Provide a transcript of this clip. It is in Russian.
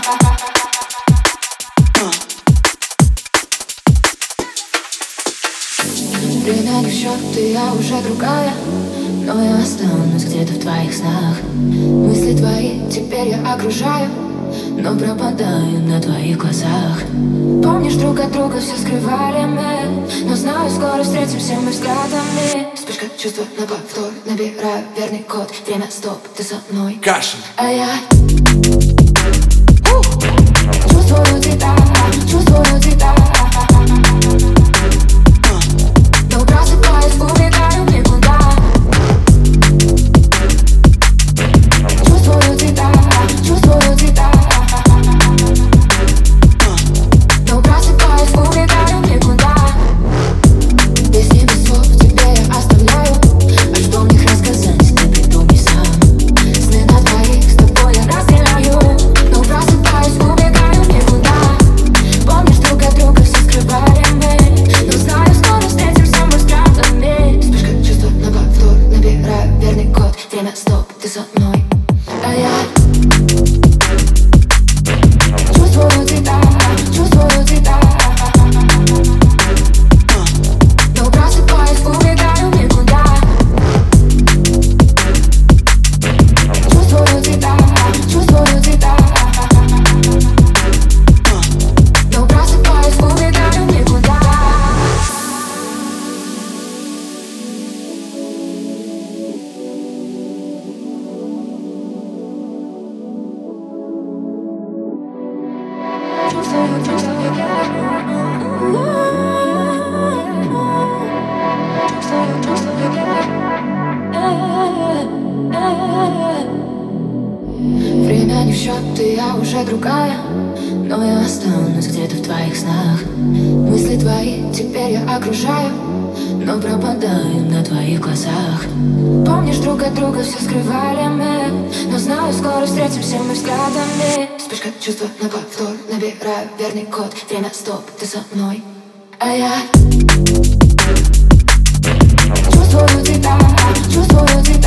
Время не в счет, и я уже другая, но я останусь где-то в твоих снах. Мысли твои теперь я окружаю, но пропадаю на твоих глазах. Помнишь, друг от друга все скрывали мы, но знаю, скоро встретимся мы взглядами. Вспышка чувства на повтор, набираю верный код. Время стоп, ты со мной. Кашин. А я чувствую тебя, чувствую тебя. Но просыпаюсь, убегаю в никуда. Чувствую тебя, чувствую тебя. Но просыпаюсь, убегаю в никуда. Песни без слов тебе я оставляю, а что в них рассказать, ты придумай сам. Сны на двоих с тобой я разделяю, но просыпаюсь, убегаю в никуда. Помнишь, друг от друга все скрывали мы, но знаю, скоро встретимся мы взглядами. Вспышка чувства на повтор, набираю верный код. Время стоп, ты со мной. А я чувствую тебя, чувствую тебя. Но просыпаюсь, убегаю в никуда. Чувствую тебя, чувствую тебя. Но просыпаюсь, убегаю в никуда. Время не в счет, и я уже другая, но я останусь где-то в твоих снах. Мысли твои теперь я окружаю, но пропадаю на твоих глазах. Помнишь, друг от друга все скрывали мы, но знаю, скоро встретимся мы взглядами. Вспышка чувства на повтор, набираю верный код. Время стоп, ты со мной. А я чувствую тебя, чувствую тебя.